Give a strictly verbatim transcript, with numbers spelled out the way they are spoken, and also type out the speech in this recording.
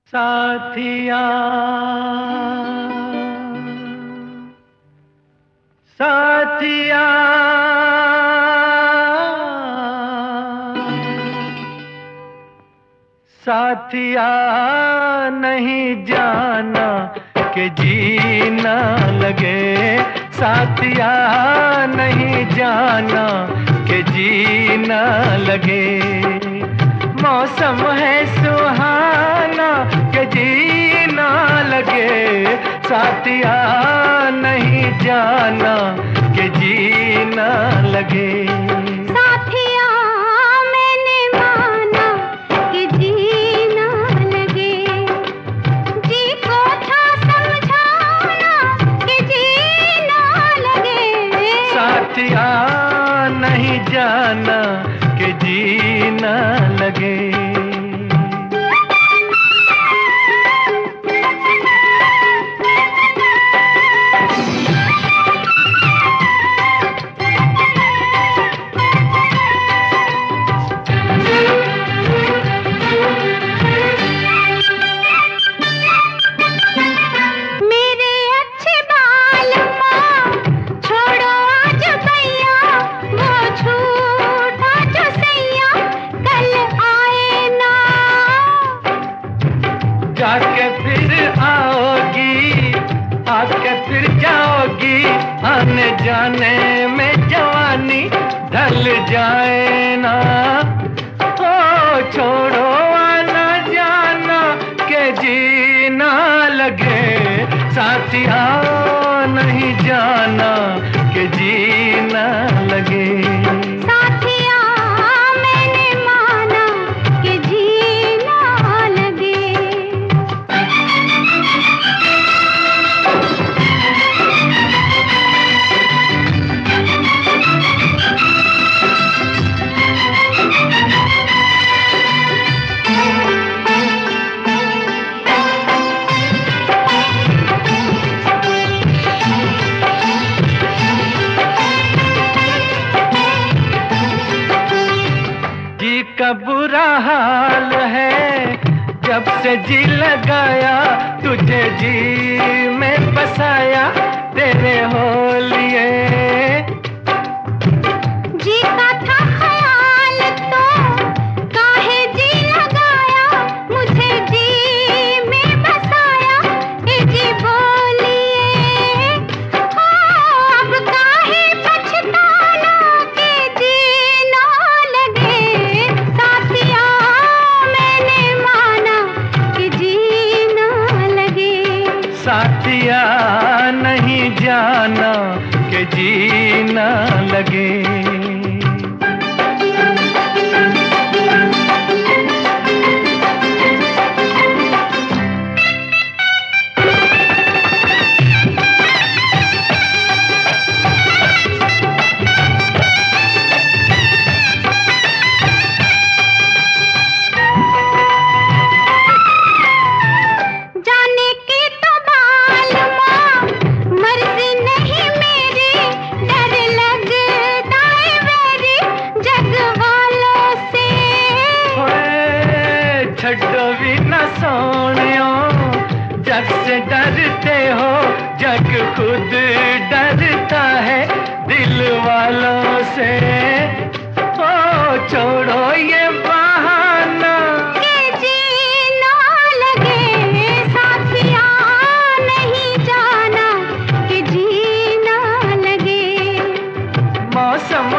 साथिया साथिया साथिया नहीं जाना कि जीना लगे। साथिया नहीं जाना कि जीना लगे। मौसम है सुहाना कि जीना लगे। साथिया नहीं जाना कि जीना लगे। साथिया मैंने माना कि जीना लगे। जी को था समझाना कि जीना लगे। साथिया नहीं जाना कि जीना लगे। जाके फिर आओगी, आके फिर जाओगी। आने जाने में जवानी ढल जाए ना। ओ छोड़ो आना जाना के जीना लगे। साथिया नहीं जाना के जीना लगे। का बुरा हाल है जब से जी लगाया। तुझे जी में बसाया तेरे हो लिए। जी का था ख्याल तो काहे जी लगाया। मुझे जी में बसाया ए जी बोलिए। अब काहे पछताना के जीना लगे। साथिया मैंने माना कि जीना लगे। साथिया नहीं जाना कि जीना लगे। छड्डो भी न सोनियो जग से डरते हो। जग खुद डरता है दिल वालों से। ओ छोड़ो ये बहाना के जीना लगे। साथिया नहीं जाना कि जीना लगे। मौसम